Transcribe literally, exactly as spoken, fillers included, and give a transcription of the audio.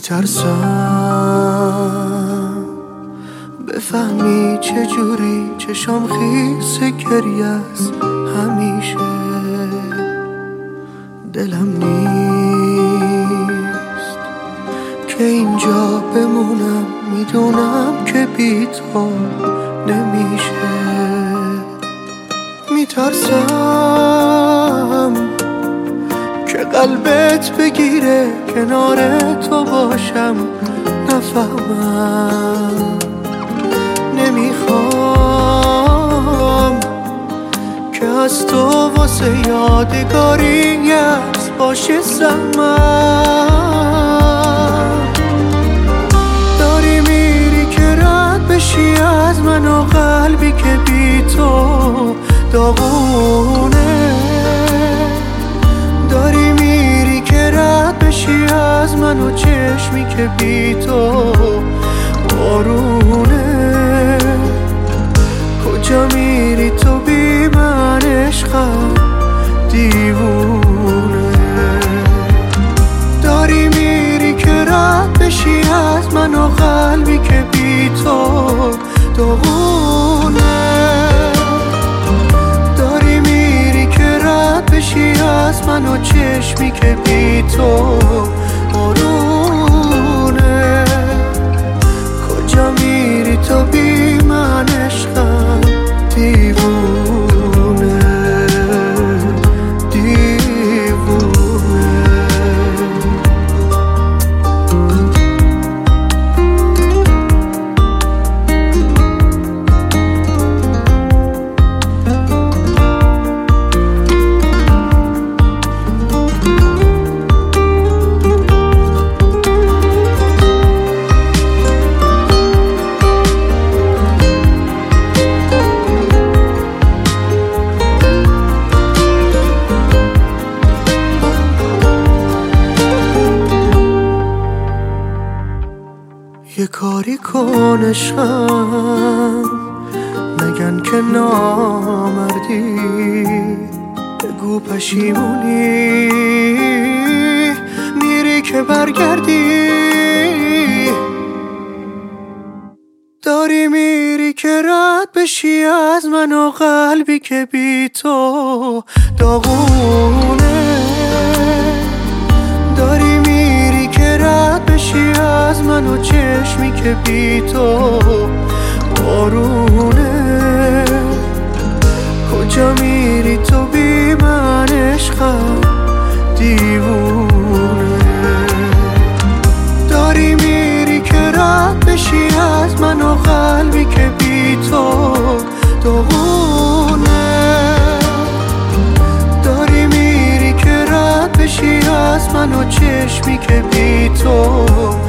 میترسم بفهمی چجوری چشام خیس گریه است همیشه. دلم نیست که اینجا بمونم، میدونم که بی تو نمیشه. میترسم که قلبت بگیره کنار تو باشم نفهمم. نمیخوام که از تو واسه یادگاری یز باشه زحمت. داری میری که رد بشی از من و قلبی که بی تو داغونه. داری میری که رد بشی از من و چشمی که بی تو بارونه. کجا میری تو بی من عشقم دیوونه. داری میری که رد بشی از من و قلبی که بی تو داغونه. داری میری که رد بشی از من و چشمی که بی تو بارونه. کجا میری تو بی من عشقم دیوونه دیوونه. یه کاری کن عشقم، نگن که نامردی. بگو پشیمونی میری که برگردی. داری میری که رد بشی از من و قلبی که بی تو داغونه. داری میری که رد بشی از من و چشمی که بی تو بارونه. کجا میری تو بی من عشقم دیوونه. داری میری که رد بشی از من و قلبی که بی تو داغونه. داری میری که رد بشی از من و چشمی که بی تو